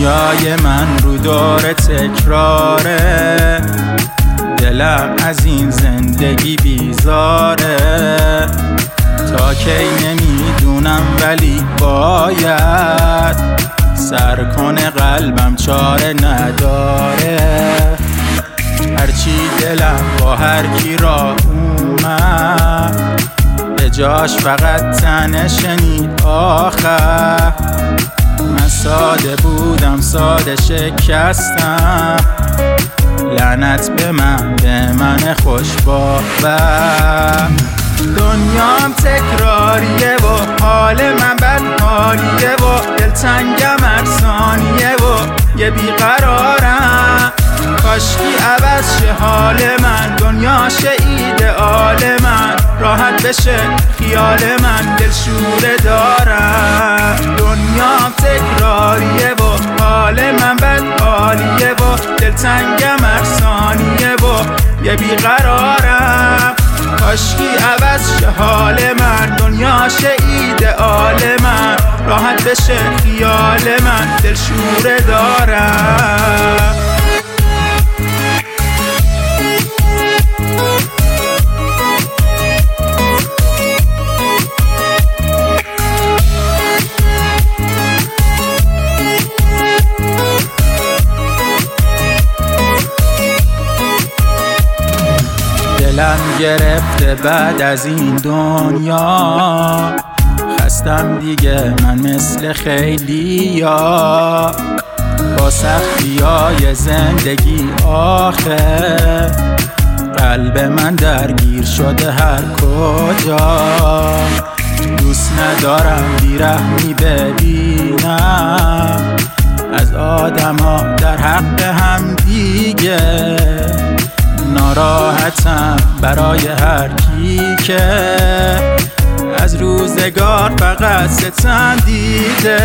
دنیای من رو دور تکراره، دلم از این زندگی بیزاره. تا کی نمیدونم ولی باید سر کنه قلبم چاره نداره. هرچی دلم با هر کی را اومد، به جاش فقط تنه شنید آخر. من ساده بودم ساده شکستم، لعنت به من خوشباختم. دنیام تکراریه و حال من بد حالیه و دلتنگم افسانیه و یه بیقرارم. کاشکی عوض شه حال من، دنیا شه ایدئال من، راحت بشه خیال من، دلشوره دارم. دنیام تکراریه و حال من بد حالیه و دلتنگم افسانیه و یه بیقرارم. کاشکی عوض شه حال من، دنیا شه ایدئال من، راحت بشه خیال من، دلشوره دارم. دلم گرفته بعد از این دنیا، خستم دیگه من مثل خیلیا. با سختیای زندگی آخه، قلب من درگیر شده هر کجا. دوست ندارم بیرحمی ببینم از آدم ها در حق هم دیگه. ناراحتم برای هر کی که از روزگار فقط ستم دیده.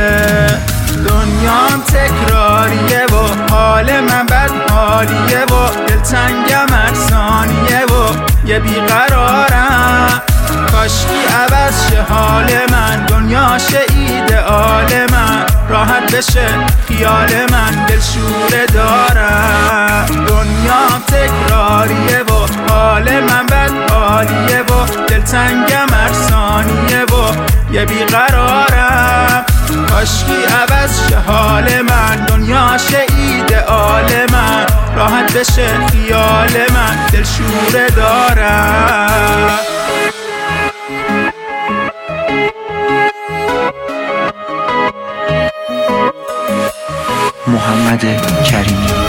دنیام تکراریه و حال من بد حالیه و دلتنگم افسانیه و یه بیقرارم. کاشکی عوض شه حال من، دنیا شه ایدئال من، راحت بشه خیال من، دلشوره دارم. دنیام تکراریه و حال من بد حالیه و دلتنگم افسانیه و یه بیقرارم. کاشکی عوض شه حال من، دنیا شه ایدئال من، راحت بشه خیال من، دلشوره دارم. محمد کریمی